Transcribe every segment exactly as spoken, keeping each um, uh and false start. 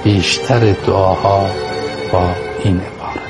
بیشتر دعاها با این عبارت: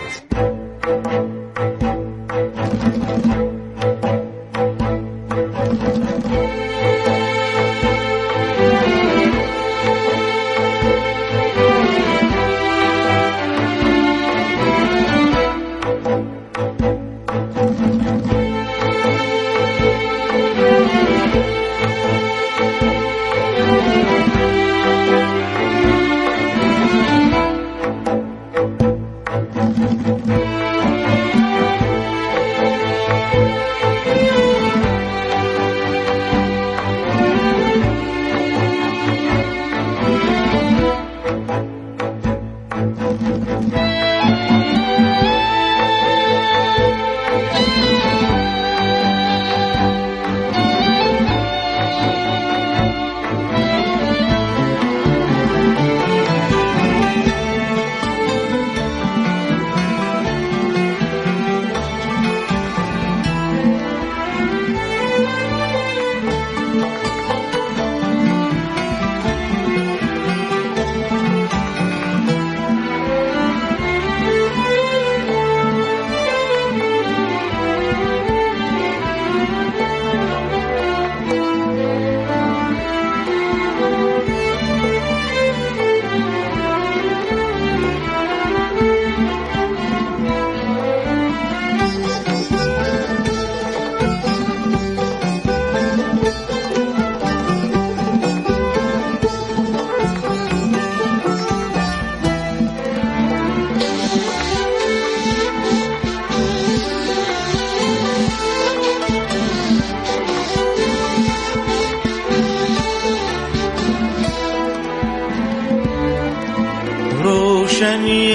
روشنی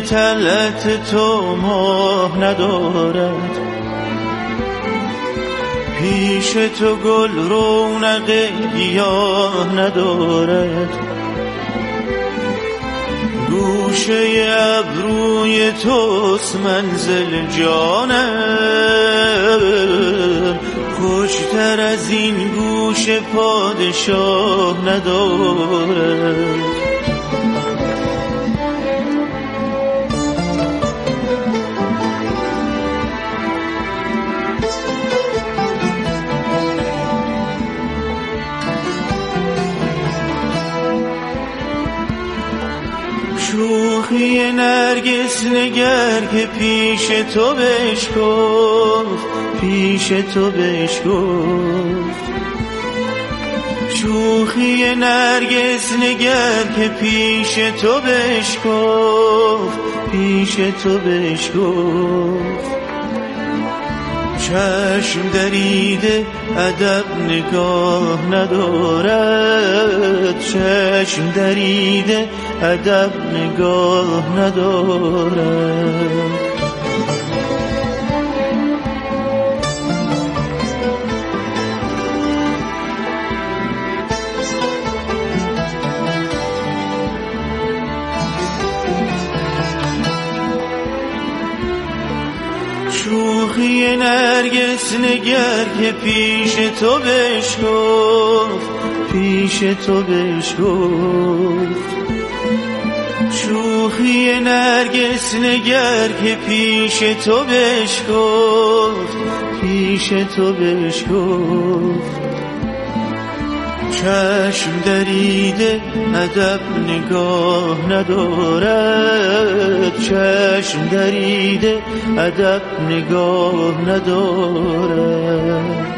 طلعت تو ماه ندارد، پیش تو گل رونق گیاه ندارد، گوشه ابروی توست منزل جانم، خوشتر از این گوشه پادشاه ندارد. شوخی نرگس نگر که پیش تو بشکفت، پیش تو بشکفت. شوخی نرگس نگر که پیش تو بشکفت، پیش تو بشکفت. چشم دریده ادب نگاه ندارد، چشم دریده ادب نگاه ندارد. شوخی نرگس نگر که پیش تو بشکفت، پیش تو بشکفت. شوخی نرگس نگر که پیش تو بشکفت، پیش تو بشکفت. چشم دریده ادب نگاه ندارد، چشم دریده ادب نگاه ندارد.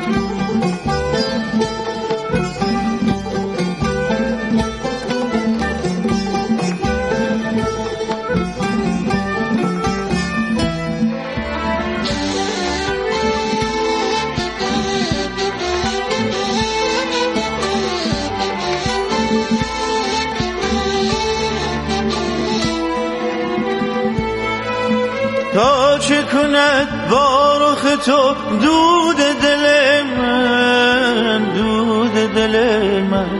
تا چه کند با رخ تو دود دل من، دود دل من.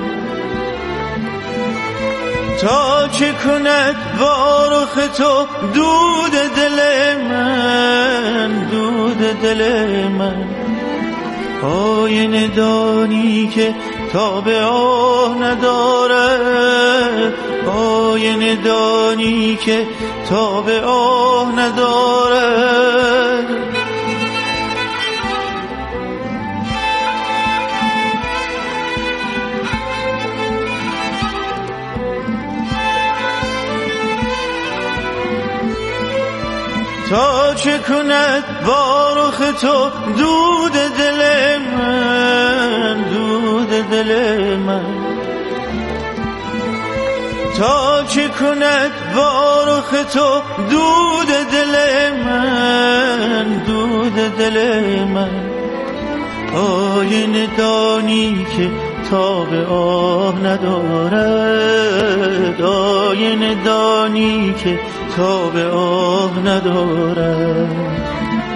تا چه کند با رخ تو دود دل من، دود دل من. آینه دانی که تا به آه ندارد، آینه دانی که تا به آه ندارد. تا چه کند با رخ تو دود دل من، دود دل من. تا چه کند با رخ تو دود دل من، دود دل من. آینه دانی که تا به آه ندارد، آینه دانی که تا به آه ندارد.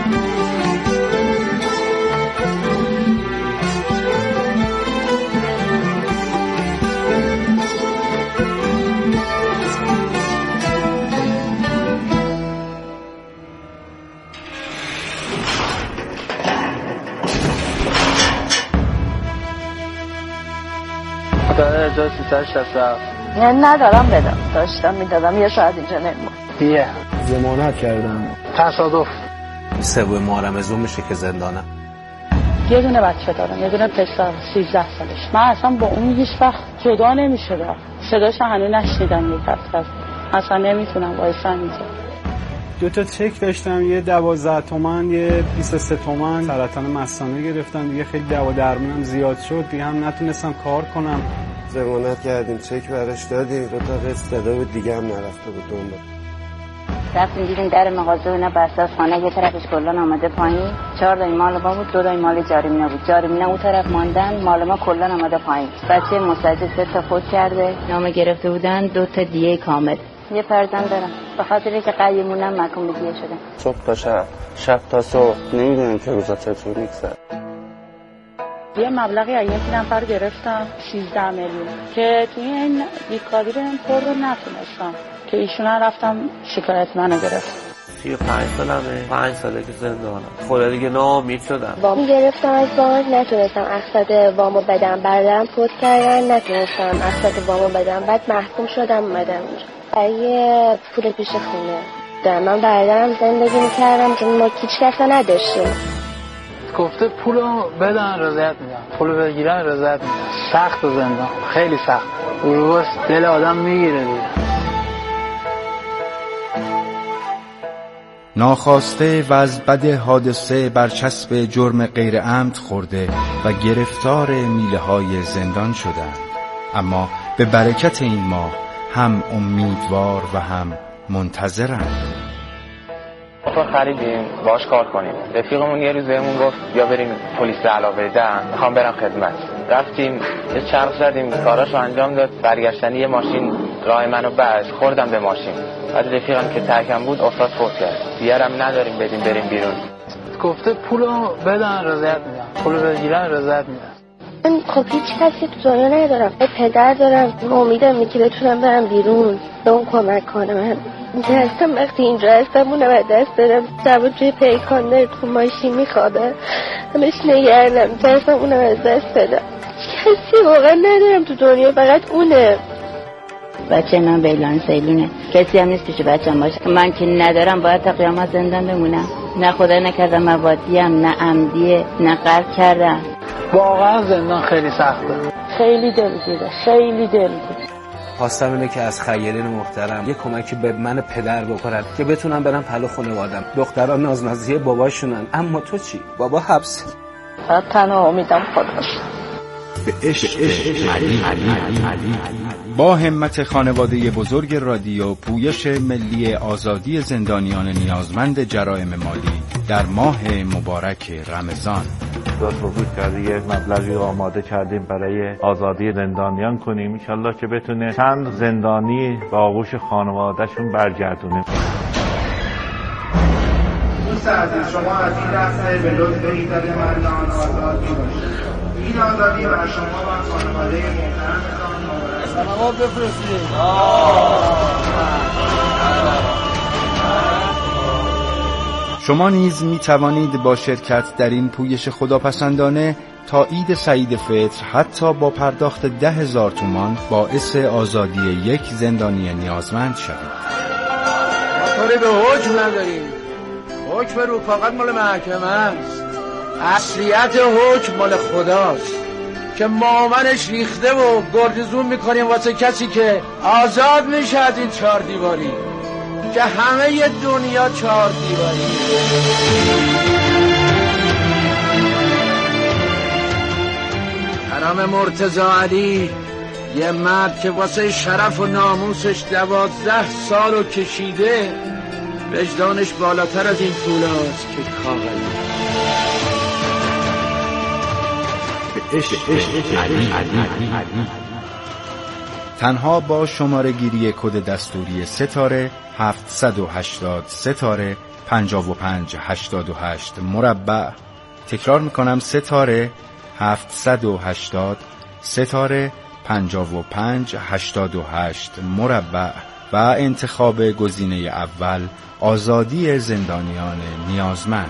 هزار و سیصد و شصت و هفت. نه ندارم بدم، داشتم میدادم یه ساعت اینجا نمون. یه ضمانت کردم. تصادف. سوم محرم از اون میشه که زندانم. یه دونه بچه دارم، یه دونه پسر سیزده سالش. من اصلا با اون هیچ وقت جدا نمیشدم. صداش هنوز نشنیدم یک هفته. اصلا نمیتونم وایسم اینجا. دو تا چک داشتم، یه دوازده تومن، یه بیست و سه تومن. سرطان مثانه گرفتم دیگه، خیلی دوا درمونم زیاد شد دیگه، هم نتونستم کار کنم. ضمانت کردیم، چک براش دادیم، دو تا قسط داده بود دیگه هم نرفته بود دنبال. رفتیم دیدیم در مغازه اونا بسته از خانه یه طرفش کلان آمده پایین. چهار دای مال ما بود، دو دای مال جاریمینا بود. جاریمینا اون طرف ماندن، مال ما کلان آمده پایین. بچه مسجد سه تا فوت کرده، نامه گرفته بودن، دو تا دیه کامل. یه فرزند دارم، به خاطر که قیمونم محکوم به دیه شدم. صبح تا شب، شب تا صبح، نمیدونم که روزا چطور میگذره. یه مبلغی از یک نفر گرفتم، سیزده میلیون، که توی این بیکاری رو پر رو نتونستم، که ایشون رفتم شکایت منو گرفت. سی و پنج سالمه، پنج ساله که زندانم. خدا دیگه ناامید شدم. وام گرفتم از بانک، نتونستم اقساط وامو بدم. برادرم فوت کردن، نتونستم اقساط وامو بدم. بعد محکوم شدم اومدم اینجا. برای پول پیش خونه دارم. من برادرم زندگی میکردم چون ما هیچ کس نداشتیم. گفته پولو بدن رضایت میدم، پولو بگیرن رضایت میدم. سخت زندان، خیلی سخت. روز دل آدم میگیره دیگه. ناخواسته و از بد حادثه برچسب جرم غیر عمد خورده و گرفتار میله های زندان شدند، اما به برکت این ماه هم امیدوار و هم منتظرند. موتور خریدیم باش کار کنیم. رفیقمون یه روز بهمون گفت بیا بریم پلیس علاوه ده، میخوام برم خدمت. رفتیم یه چرخ زدیم، کاراشو انجام داد. برگشتنی یه ماشین راه منو بست، خوردم به ماشین. بعد رفیقم که ترکم بود افتاد فوت کرد. دیگرم نداریم بدیم بریم بیرون. گفته پولو بدن رضایت میدم، پولو بگیرن رضایت میدم. من خب هیچ کسی تو دنیا ندارم. پدر دارم، امیدم اینه که بتونم برم بیرون به اون کمک کنم. من هستم وقتی اینجا هستم اونم از دست دارم. دوا توی پیکان داره، تو ماشین میخوابه، همش نگردم ترسم اونم از دست بدم. کسی واقعا ندارم تو دنیا، فقط اونه. بچه من بیلان سیلونه، کسی هم نیست پیش بچه هم باشه. من که ندارم باید تا قیامت زندان بمونم. نه خدا نکردم موادیم، نه عمدیه، نه قرد کردم. واقعا زندان خیلی سخته، خیلی دلگیره، خیلی دلگیره. خواستم اینه که از خیرین محترم یه کمکی به من پدر بکنن که بتونم برم پلو خانوادم. دختران نازنازی باباشونن، اما تو چی؟ بابا حبس. فقط تنها امیدم خداست. به عشق علی علی با همت خانواده بزرگ رادیو، پویش ملی آزادی زندانیان نیازمند جرایم مالی در ماه مبارک رمضان داد وجود کرده یه مبلغی آماده کردیم برای آزادی زندانیان کنیم، انشالله که بتونه چند زندانی به آغوش خانوادهشون برگردونیم. دوست عزیز، شما از این لحظه به لطف ایزد مردان آزاد می‌باشید. این آزادی برای شما و خانواده محترمتان مبارک. سلامات بفرستید. شما نیز می توانید با شرکت در این پویش خداپسندانه تا عید سعید فطر حتی با پرداخت ده هزار تومان باعث آزادی یک زندانی نیازمند شوید. ما کاری به حکم نداریم. حکم رفاقت مال محکمه است. اصلیت حکم مال خداست که مامنش ریخته و گردزون میکنیم واسه کسی که آزاد میشه از این چهار دیواری که همه ی دنیا چهار دیواری. حرام مرتضی علی، یه مرد که واسه شرف و ناموسش دوازده سالو کشیده، وجدانش بالاتر از این پولاست که کاغذ. تنها با شماره گیری کد دستوری ستاره هفتصد و هشتاد ستاره پنجاه و پنج هشتاد و هشت مربع، تکرار میکنم ستاره هفتصد و هشتاد ستاره پنجاه و پنج هشتاد و هشت مربع و انتخاب گزینه اول آزادی زندانیان نیازمند.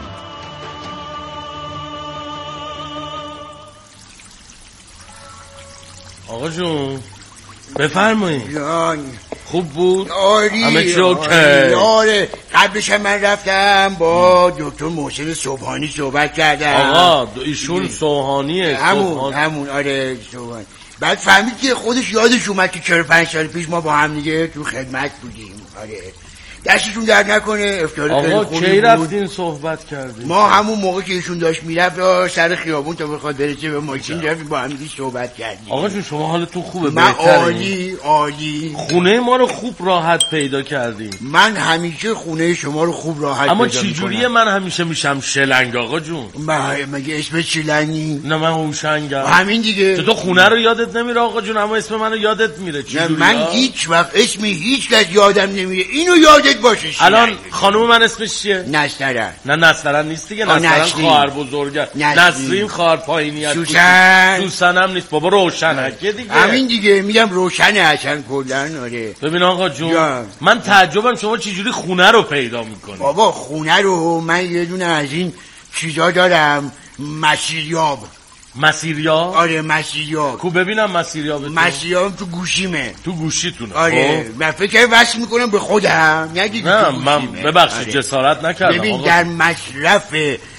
آقا جون بفرمایید. جان خوب بود؟ آری همه چی اوکی؟ آره قبلش هم من رفتم با دکتر محسن صبحانی صحبت کردم. آقا ایشون صبحانیه؟ همون همون آره صبحانی. بعد فهمید که خودش یادش اومد که چهل و پنج سال پیش ما با هم دیگه تو خدمت بودیم. آره دستشون درد نکنه. افتار آقا کی رفتین صحبت کردیم؟ ما همون موقع که ایشون داشت میرفت سر خیابون تا بخواد برسه به ماشین رفتیم با هم دیگه صحبت کردیم. آقا جون شما حالتون خوبه؟ من عالی عالی. خونه ما رو خوب راحت پیدا کردیم. من همیشه خونه شما رو خوب راحت اما پیدا چی جوریه من همیشه میشم شلنگ آقا جون؟ مگه اسم شلنگی؟ نه من هوشنگم. همین دیگه. تو خونه رو یادت نمیره آقا جون اما اسم منو یادت میره. نه من هیچ وقت اسمی هیچ کس یادم نمیره. اینو یادت باشه. الان خانوم من اسمش چیه؟ نسترن. نه نسترن نیست دیگه. نسترن خواهر بزرگه. نسرین خواهر پایینیه. سوسن سوسن هم نیست بابا، روشنکه دیگه. همین دیگه میگم روشنه اصلا کلن. آره ببین آقا جون جا. من تعجبم شما چجوری خونه رو پیدا میکنی؟ بابا خونه رو من یه دونه از این چیزا دارم، مسیریاب. مسیریاب؟ آره مسیریاب. کو ببینم مسیریاب. مسیریاب تو گوشیمه. تو گوشیتونه؟ آره من فکر وصل میکنم به خودم. نگید نه من ببخشید آره. جسارت نکردم. ببین آقا. در مصرف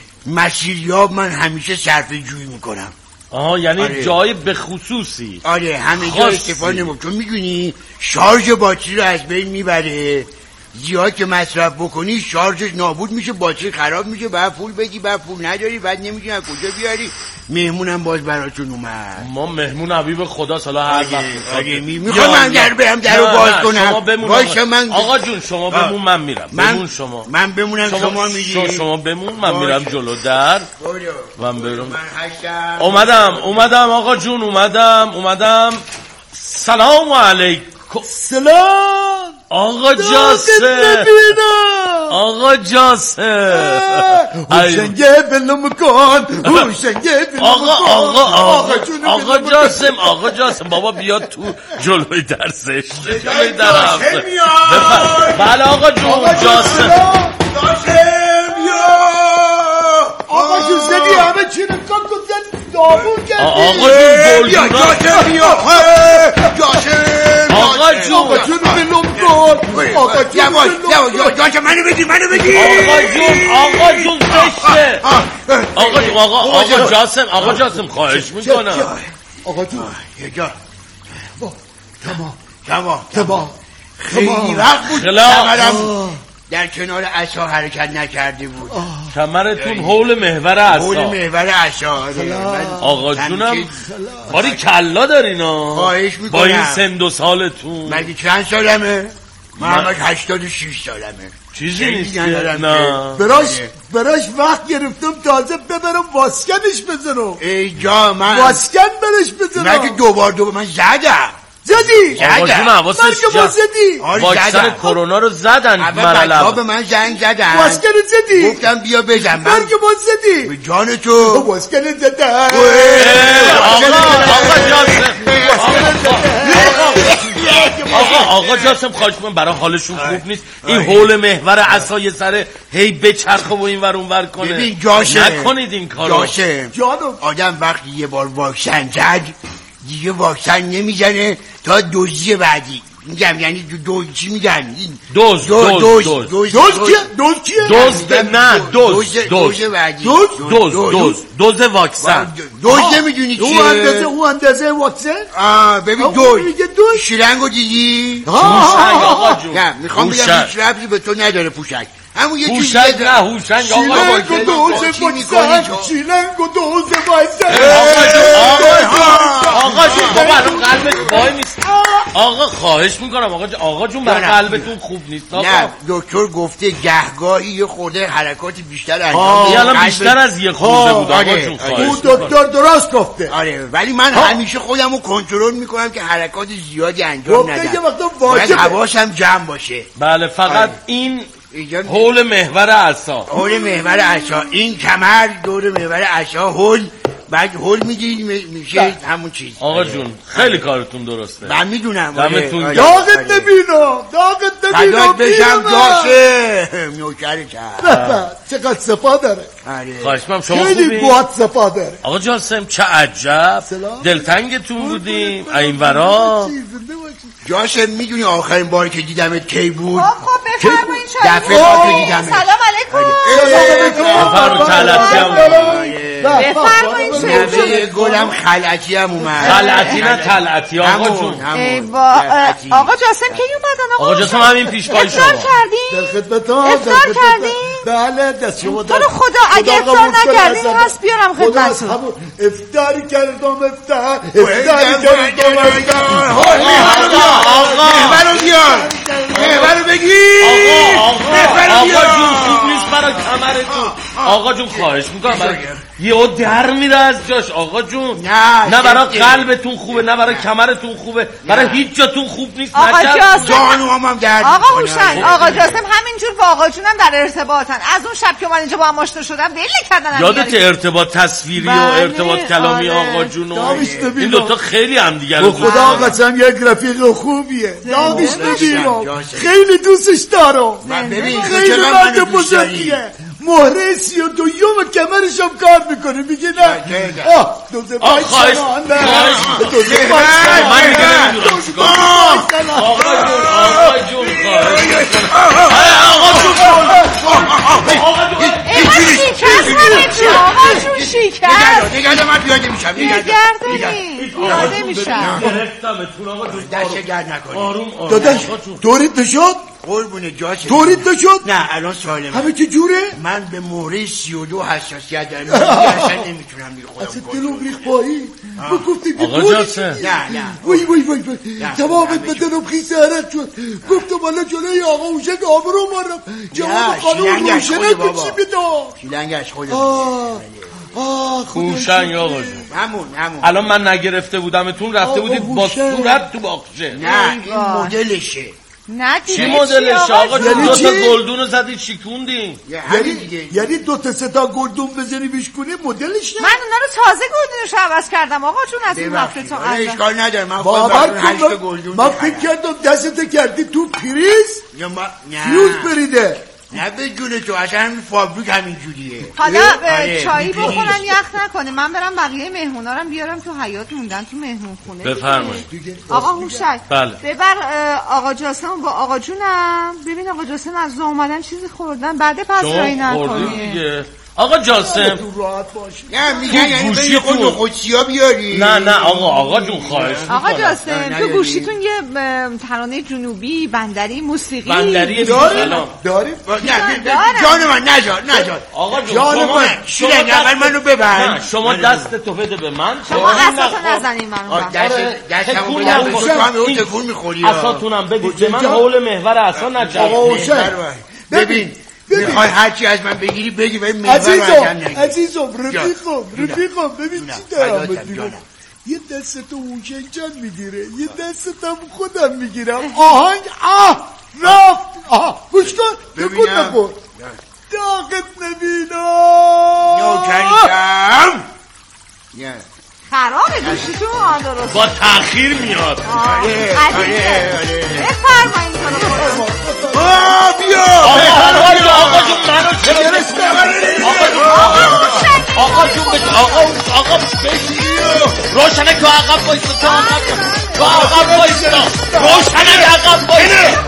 مسیریاب من همیشه صرفه جویی میکنم. آها یعنی آره. جای به خصوصی. آره همه جا استفاده نمیم. چون میدونی شارژ باتری رو از بین میبره. زیاد که مصرف بکنی شارژش نابود میشه، باتری خراب میشه، بعد پول بدی، بعد پول نداری، بعد نمیدونی از کجا بیاری. مهمونم باز براتون اومد. ما مهمون حبیب خدا سالا هر وقت آره میخوام من در برم درو باز کنم. باشه من آقا جون شما بمون من میرم. بمون شما. من بمونم شما, شما میری. شما بمون من میرم جلو در. من برم. من هستم. اومدم اومدم آقا جون اومدم اومدم. سلام علیکم. سلام آقا جاسم. آقا جاسم هوشنگه بلوم کن. هوشنگه بلوم آقا آقا آقا آقا جاسم آقا جاسم بابا بیاد تو جلوی درسش جلوی درم. بله آقا جون جاسم. جاسم بیا. آقا جون زدی همه چی رو کن زدی دابون کردی. آقا جون بیا جاسم بیا. جاسم آقا جون آقا جون بلوم کن. آقا جون یواش جاسم منو بدی منو بدی. آقا جون آقا جون زشته. آقا جون آقا آقا جاسم آقا جاسم خواهش میکنم. آقا جون یه جا تمام تمام تمام خیلی وقت بود کمرم در کنار عصا حرکت نکرده بود. کمرتون حول محور عصا. حول محور عصا. آقا جونم باری کلا دارینا. خواهش میکنم. با این سن و سالتون. مگه چند سالمه؟ محمد هشتاد و شش سالمه. چیزی نیست نه. براش براش وقت گرفتم تازه ببرم واسکنش بزنم. ای جا من واسکن برش بزنم. مگه دوبار دوبار من زدم. زدی؟ آقا جون حواسش جد. واکسن کرونا رو زدن. بچه‌ها به من زنگ زدن. واسکن زدی؟ گفتم بیا بزن. من که باز زدی؟ به جان تو. واسکن زدن. آقا آقا جاسم. آقا آقا جاسم خواهش می‌کنم برای حالشون خوب نیست این حول محور عصای سر هی بچرخه و اینور اونور کنه. ببین جاسم نکنید این کارو. جاسم جانم آدم وقتی یه بار واکسن زد دیگه واکسن نمیزنه تا دوزی بعدی. میگم یعنی دو چی میگن دوز دوز دوز دوز دوز دوز کیه دوز کیه دوز نه دوز دوز دوز دوز دوز دوز واکسن دوز نمیدونی چیه اون اندازه اون اندازه واکسن آه ببین دوز شیلنگو دیدی پوشنگ آقا جون نه میخوام بگم هیچ ربطی به تو نداره پوشنگ همون یه چیزی هوشنگ نه هوشنگ آقا شیلنگ و دوز واکسن شیلنگ و دوز واکسن آقا جون تو برای قلبت وای نیست آقا خواهش میکنم آقا جون آقا جون برای قلبتون خوب نیست نه دکتر گفته گهگاهی یه خورده حرکات بیشتر انجام میده الان بیشتر از یه خورده بود آقا جون اون دکتر درست گفته آره ولی من همیشه خودمو کنترل میکنم که حرکات زیادی انجام ندم گفته یه وقتا واجبه حواسم جمع باشه بله فقط این حول محور عصا حول محور عصا این کمر دور محور عصا حول بعد هول میگی میشه همون چیز. آقا جون خیلی کارتون درسته من میدونم دمتون داغت نبینم داغت نبینم فدات بشم جاسم نوکر کرد چقدر صفا داره خواهش می‌کنم شما خوبی خیلی باحت صفا داره آقا جاسم چه عجب دلتنگتون بودیم این ورا جاسم میدونی آخرین باری که دیدمت کی بود خب خب بفرمایید دفعه بعد دیدمت سلام علیکم بفرمایید خلعتیام بفرمایید نوه گلم خلعتی هم اومد خلعتی نه خلعتی آقا جون آقا جاسم کی اومدن آقا جاسم همین پیش پای شما افطار کردین در خدمتم افطار کردین بله دست شما تو رو خدا اگه افطار نکردین هست بیارم خدمتتون افطاری کردم افطار افطاری کردم افطار آقا محور رو بیار محور رو بگیر آقا جون خوب نیست برای کمرتون آقا جون خواهش میکنم برای یهو در میره از جاش آقا جون نه نه برای قلبتون خوبه نه برای کمرتون خوبه برای هیچ جاتون خوب نیست آقا جاسم جانو هم درد آقا هوشنگ آقا جاسم همینجور با آقا جونم در ارتباطن از اون شب که من اینجا با هم آشنا شدم ول کردن یادت ارتباط تصویری و ارتباط کلامی آقا جون این دوتا خیلی هم دیگه رو خدا قسم یک رفیق خوبیه داغش نبینم خیلی دوستش دارم خیلی مرد بزرگیه مهره سی و دو یوم کمرش هم کار میکنه میگه نه آه دوزه بای شنان نه دوزه بای شنان من میگه نمیدونم چیکار آقا جون آقا جون آقا جون آقا جون شکست نمیشه آقا جون شکست نگرده من بیاده میشم نگرده بیاده میشم گرفتمتون آقا جون دست گرد نکنی آروم آروم داداش دورت نشد قربونه جاسم دورت نشد نه الان سالمه همه چه جوره من به مهره سی و دو حساسیت دارم اصلا نمیتونم بی خودم اصلا دلو ریخ پایی بگفتیم که آقا جاسم نه نه وای وای وای وای تمام بدنم خیس حرت شد گفتم حالا جلوی آقا اوشک آبرو مارم جواب خانم روشنه کچی بدام شیلنگش خودم آه خوشنگ آقا جون همون همون الان من نگرفته بودمتون رفته بودید با صورت تو باغچه نه این مدلشه نه چی مدلشه آقا جون دو تا گلدون رو زدید شیکوندین یعنی دو تا سه تا گلدون بزنی بشکنی مدلش نه من اونا رو تازه گلدونش عوض کردم آقا جون از این وقتتون اشکال نداره من باور کن من فکر کردم دستت کردی تو پریز فیوز بریده نه به جون تو اصلا فابریک همین جوریه حالا چایی بخورن یخ نکنه من برم بقیه مهمونارم بیارم تو حیاط موندن تو مهمون خونه بفرمایید آقا هوشنگ بله ببر آقا جاسم با آقا جونم ببین آقا جاسم از ظهر اومدن چیزی خوردن بعد پسرایی نکنی آقا جاسم نه میگن یعنی به خود نخودسیا بیاری نه نه آقا آقا جون خواهش آقا جاسم تو گوشیتون یه ترانه جنوبی بندری موسیقی بندری داریم داریم جان من نجار نجار آقا جون جان من شیلنگ اول منو ببر شما دست تو بده به من شما اصلا نزنین منو دست دستمو بدم به تو هم اون تکون میخوری اصاتونم بدید به من حول محور اصلا نجار ببین میخوای هرچی از من بگیری بگی باید محور عزیزم عزیزم رفیقم رفیقم ببین چی دارم بگیرم یه دستتو اوشنگ جان میگیره یه دستتم خودم میگیرم آهنگ آه رفت آه گوش کن بکن نخور داغت نبینم نوکریشم خرابه گوشیتون درست با تأخیر میاد. آره آره آره بفرمایید تو رو آه بیا آقا جون آقا جون منو چرا آقا جون آقا جون آقا آقا روشنه تو عقب وایسا تو عقب تو عقب وایسا روشنه عقب وایسا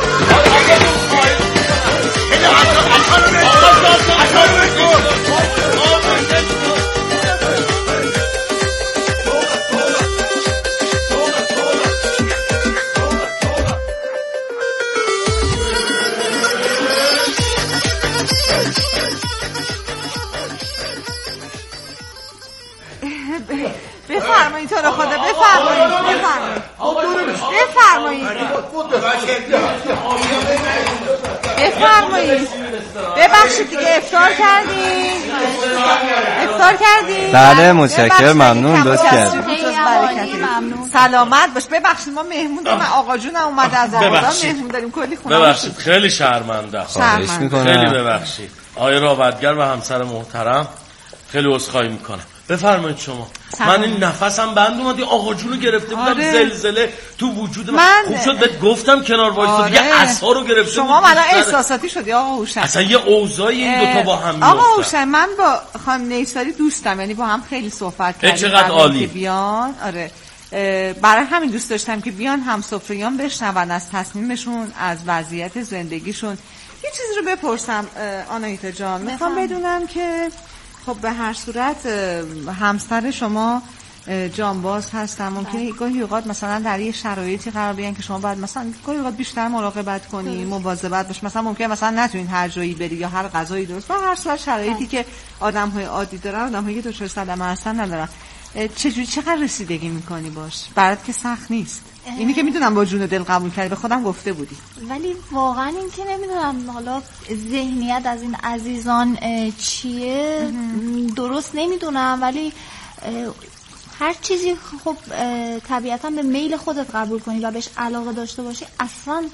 بفرمایید تو رو خدا بفرمایید بفرمایید بفرمایید ببخشید دیگه افطار کردین افطار کردین بله متشکرم ممنون دوست کردیم سلامت باش. ببخشید ما مهمون داریم آقا جون اومده از آقا مهمون داریم کلی خونه ببخشید خیلی شرمنده خواهش میکنم خیلی ببخشید آقای راودگر و همسر محترم خیلی عذرخواهی میکنم. بفرمایید شما. سلام. من این نفسم بند اومد آقا جونو گرفته بودم آره. زلزله تو وجود من, من خوب شد بهت گفتم کنار وایسا آره. دیگه عصا رو گرفته شما من احساساتی شدی آقا هوشنگ اصلا یه اوضاعی این دو تا با هم میافتن. آقا هوشنگ من با خانم نیساری دوستم یعنی با هم خیلی صحبت کردیم چقدر عالی بیان آره برای همین دوست داشتم که بیان هم سفریان بشنون از تصمیمشون از وضعیت زندگیشون. یه چیزی رو بپرسم آناهیتا جان میخوام بدونم که خب به هر صورت همسر شما جانباز هستن ممکنه گاهی اوقات مثلا در یه شرایطی قرار بیان که شما باید مثلا گاهی اوقات بیشتر مراقبت کنی مواظبت باش مثلا ممکنه مثلا نتونین هر جایی بری یا هر غذایی درست با هر صورت شرایطی که آدم‌های عادی دارن آدم‌هایی که دچار صدمه هستن ندارن چجوری چقدر رسیدگی میکنی باش برات که سخت نیست اینی که میدونم با جون دل قبول کردی به خودم گفته بودی ولی واقعا این که نمیدونم حالا ذهنیت از این عزیزان چیه درست نمیدونم ولی هر چیزی خب طبیعتا به میل خودت قبول کنی و بهش علاقه داشته باشی اصلا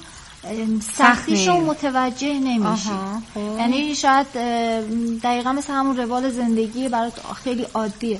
سختیشو متوجه نمیشی یعنی شاید دقیقا مثل همون روال زندگی برات خیلی عادیه.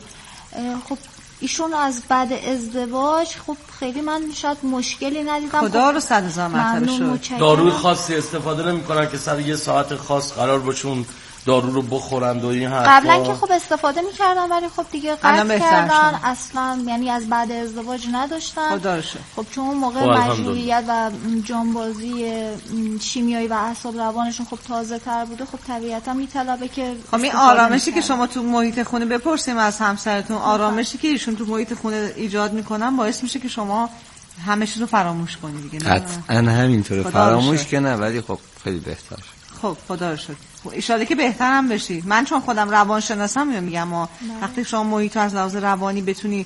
خب ایشون از بعد ازدواج خب خیلی من شاید مشکلی ندیدم خدا رو صد هزار مرتبه شد. داروی خاصی استفاده نمی‌کنن که سر یه ساعت خاص قرار باشون دارو رو بخورند و این حرفا قبلا که خب استفاده می‌کردن ولی خب دیگه قطع کردن اصلا یعنی از بعد ازدواج نداشتن خدا رو شد. خب چون اون موقع مجبوریت و جانبازی شیمیایی و اعصاب روانشون خب تازه تر بوده خب طبیعتا میطلبه که خب این آرامشی که شما تو محیط خونه بپرسیم از همسرتون آرامشی که ایشون تو محیط خونه ایجاد میکنن باعث میشه که شما همه چیزو فراموش کنی دیگه قطعا همینطوره فراموش که نه ولی خب خیلی بهتر خب خدا رو شکر ایشالا که بهتر هم بشی. من چون خودم روانشناسم میگم و وقتی شما محیط از لحاظ روانی بتونی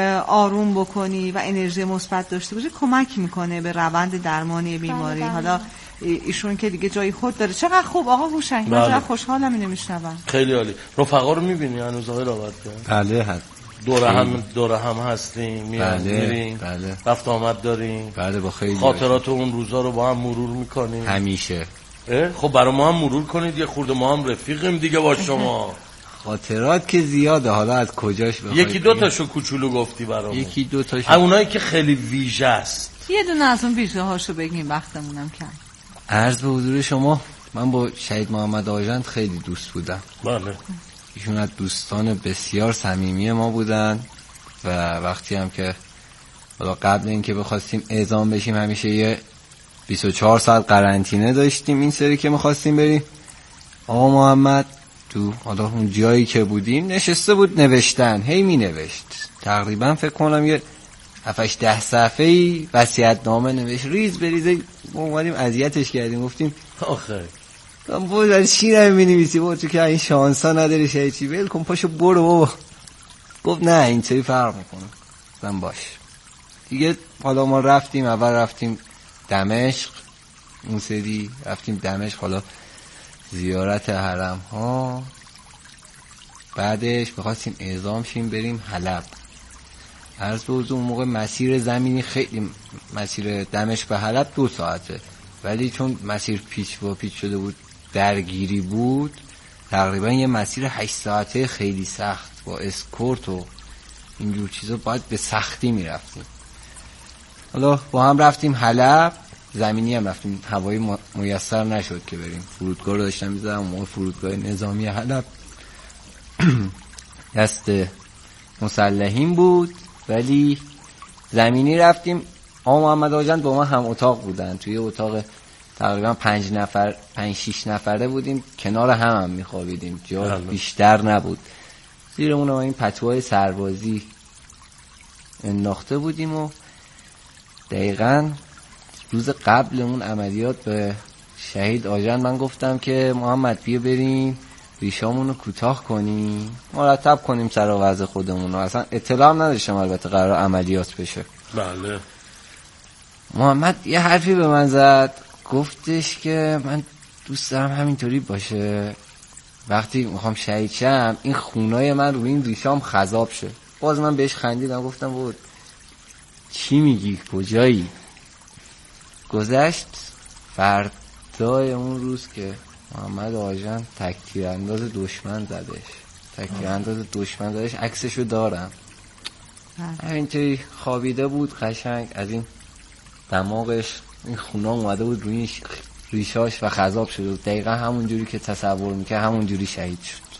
آروم بکنی و انرژی مثبت داشته باشی کمک میکنه به روند درمانی بیماری. حالا ایشون که دیگه جای خود داره. چقدر خوب آقا هوشنگ من چقدر خوشحالم اینو میشنوم. خیلی عالی. رفقا رو میبینی هنوز آقای راودگر؟ بله هست. دور هم دور هم هستیم میریم بله. میریم بله. رفت آمد داریم. بله با خیلی خاطرات اون روزا رو با هم مرور میکنیم همیشه. خب برای ما هم مرور کنید یه خورده ما هم رفیقیم دیگه با شما. خاطرات که زیاده حالا از کجاش بخوای یکی دو تاشو کوچولو گفتی برام یکی دو تاشو اونایی که خیلی ویژه است یه دونه از اون ویژه هاشو بگیم وقتمونم کم. عرض به حضور شما من با شهید محمد آژند خیلی دوست بودم. بله ایشون از دوستان بسیار صمیمی ما بودن و وقتی هم که حالا قبل اینکه بخواستیم اعزام بشیم همیشه یه بیست و چهار ساعت قرنطینه داشتیم این سری که می‌خواستیم بریم. آقا محمد تو حالا اون جایی که بودیم نشسته بود نوشتن هی می نوشت تقریبا فکر کنم یه هفت ده صفحه‌ای وصیت‌نامه نوشت ریز بریز. ما اومدیم اذیتش کردیم گفتیم آخه تو بود چی نمی‌نویسی بود تو که این شانسا نداری شی چی ول کن پاشو برو بابا. گفت نه اینطوری فرق می‌کنه. گفتم باش دیگه. حالا ما رفتیم اول رفتیم دمشق اون سری رفتیم دمشق حالا زیارت حرم ها بعدش می‌خواستیم اعزام شیم بریم حلب. عرض به حضور اون موقع مسیر زمینی خیلی مسیر دمشق به حلب دو ساعته ولی چون مسیر پیچ و پیچ شده بود درگیری بود تقریبا یه مسیر هشت ساعته خیلی سخت با اسکورت و اینجور چیزا باید به سختی میرفتیم. حالا با هم رفتیم حلب، زمینی هم رفتیم، هوایی میسر نشد که بریم. فرودگاه رو داشتم میزدم، موقع فرودگاه نظامی حلب دست مسلحین بود، ولی زمینی رفتیم. آقا محمد آجان با ما هم اتاق بودن، توی اتاق تقریبا پنج نفر پنج شیش نفره بودیم، کنار هم هم میخوابیدیم، جا بیشتر نبود. زیرمون این پتوهای سربازی انداخته بودیم و دقیقاً روز قبل اون عملیات به شهید آجان من گفتم که محمد بیا بریم ریشامونو کوتاه کنیم، مرتب کنیم سر و وضع خودمون. اصلا اطلاع هم نداشتم البته قرار عملیات بشه. بله. محمد یه حرفی به من زد، گفتش که من دوست دارم همینطوری باشه، وقتی میخوام شهید شم این خونای من رو این ریشام خضاب شه. باز من بهش خندیدم، گفتم بود چی میگی، کجایی؟ گذشت فردای اون روز که محمد آجان تکتیر انداز دشمن زدش تکتیر انداز دشمن زدش عکسشو دارم. همینطوری خوابیده بود قشنگ، از این دماغش این خونا اومده بود روی ریشاش و خضاب شده بود. دقیقا همون جوری که تصور میکرد همون جوری شهید شد.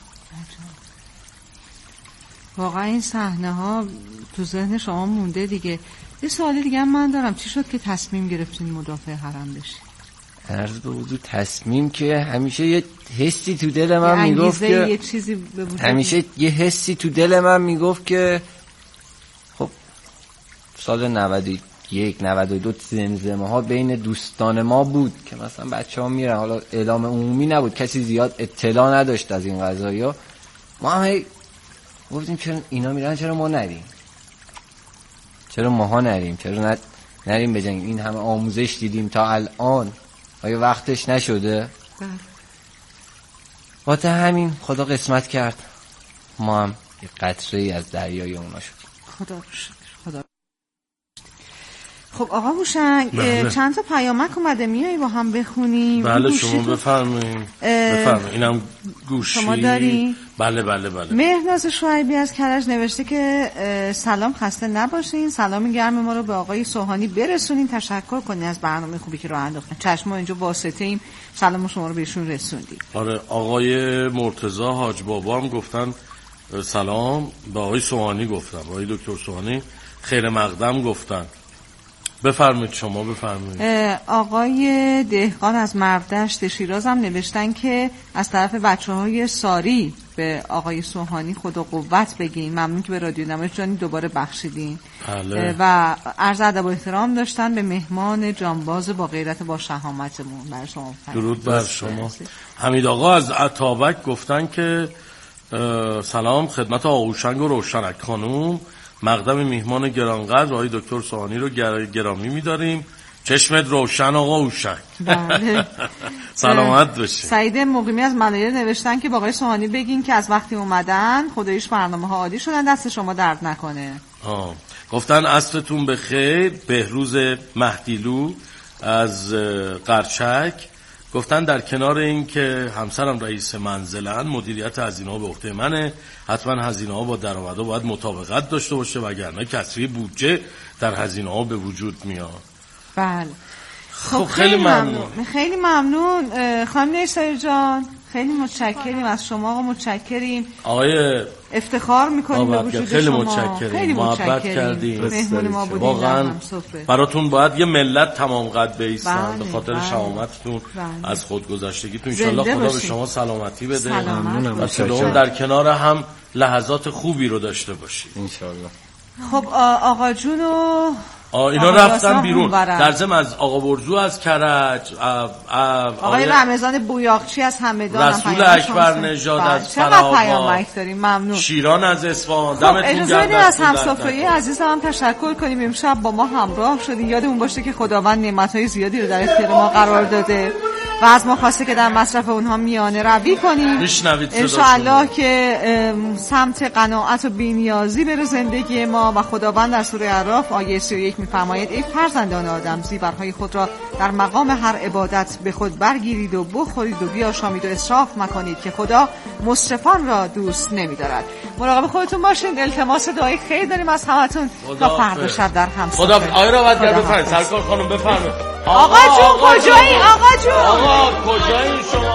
واقعا این صحنه ها تو ذهن شما مونده دیگه. یه سوال دیگه من دارم، چی شد که تصمیم گرفتین مدافع حرم بشین؟ عرض به حضور تصمیم که همیشه یه حسی تو دل من میگفت که یه چیزی به وجود همیشه یه حسی تو دل من میگفت که خب سال نود و یک نود و دو زمزمه ها بین دوستان ما بود که مثلا بچه ها میرن، حالا اعلام عمومی نبود، کسی زیاد اطلاع نداشت از این قضایی ها. ما هم گفتیم چرا اینا میرن چرا ما نریم، چرا ماها نریم، چرا نریم بجنگیم، این همه آموزش دیدیم تا الان، آیا وقتش نشده؟ بله. واسه همین خدا قسمت کرد ما هم یه قطره از دریای اونا شدیم. خدا رو شکر، خدا. خب آقا هوشنگ بله. چند تا پیامک اومده، میایی با هم بخونیم؟ بله شما بفرمایید. بفرمایید. اینم گوشی شما داری؟ بله بله بله. مهناز شعیبی از کرج نوشته که سلام، خسته نباشین، سلام گرم ما رو به آقای سوهانی برسونین، تشکر کنین از برنامه خوبی که راه انداختن. چشم ما اینجا واسطه ایم، سلام شما رو بهشون رسوندیم. آره آقای مرتضی حاج بابا هم گفتن سلام، به آقای سوهانی گفتن، آقای دکتر سوهانی خیر مقدم گفتن. بفرمایید شما بفرمایید. آقای دهقان از مردشت شیراز هم نوشتن که از طرف بچه‌های ساری به آقای سوهانی خدا قوت بگیم، ممنون که به رادیو نمایش جانی دوباره بخشیدین. بله. و عرض ادب و احترام داشتن به مهمان جانباز با غیرت با شهامتمون. برای شما درود بر شما. حمید آقا از عطابک گفتن که سلام خدمت آقا هوشنگ و روشنک خانوم، مقدم میهمان گرانقدر آقای دکتر سوهانی رو گرامی می‌داریم. چشمت روشن آقا هوشنگ. بله. سلامت باشین. سعید مقیمی از منایر نوشتن که با آقای سوهانی بگین که از وقتی اومدن خداییش برنامه‌ها عالی شدن، دست شما درد نکنه. آه. گفتن عصرتون بخیر. بهروز مهدیلو از قرچک گفتن در کنار این که همسرم رئیس منزلن، مدیریت هزینه‌ها به عهده منه، حتما هزینه‌ها با درآمدها باید مطابقت داشته باشه وگرنه کسری بودجه در هزینه‌ها به وجود میاد. بله. خب خیلی ممنون. خیلی ممنون خانم نیسر جان، خیلی متشکریم از شما آقا، متشکریم. آقای افتخار میکنیم به وجود خیلی شما. متشکریم. خیلی محبت کردیم. مهمون ما بودیم. واقعا براتون باید یه ملت تمام قد بیستن به خاطر بله. شهامتتون بله. از خودگذشتگیتون. ان شاءالله خدا به شما سلامتی بده و سلام در کنار هم لحظات خوبی رو داشته باشید ان شاءالله. خب آقا جون و اینا رفتن بیرون. در ضمن از آقا برزو از کرج، آقای رمضان بویاقچی از همدان، رسول اکبر نژاد از فراغات، ممنون. شیران از اصفهان. خب اجازه بدید از همسفره عزیزم هم تشکر کنیم، امشب با ما همراه شدین. یادمون باشه که خداوند نعمت‌های زیادی رو در اختیار ما قرار داده. و از ما خواسته که در مصرف اونها میانه روی کنیم. میشنوید انشاءالله که سمت قناعت و بی‌نیازی بره زندگی ما و خداوند در سوره اعراف آیه سی و یک میفرماید ای فرزندان آدم زیورهای خود را در مقام هر عبادت به خود برگیرید و بخورید و بیاشامید و اسراف مکنید که خدا مسرفان را دوست نمی‌دارد. مراقب خودتون باشین. التماس دعای خیر داریم از همتون تا فردا شب در هم خدا. آقای راوتگر بفرمایید. سرکار خانم بفرمایید. آقا جون کجایی؟ آقا جون آقا کجایی شما؟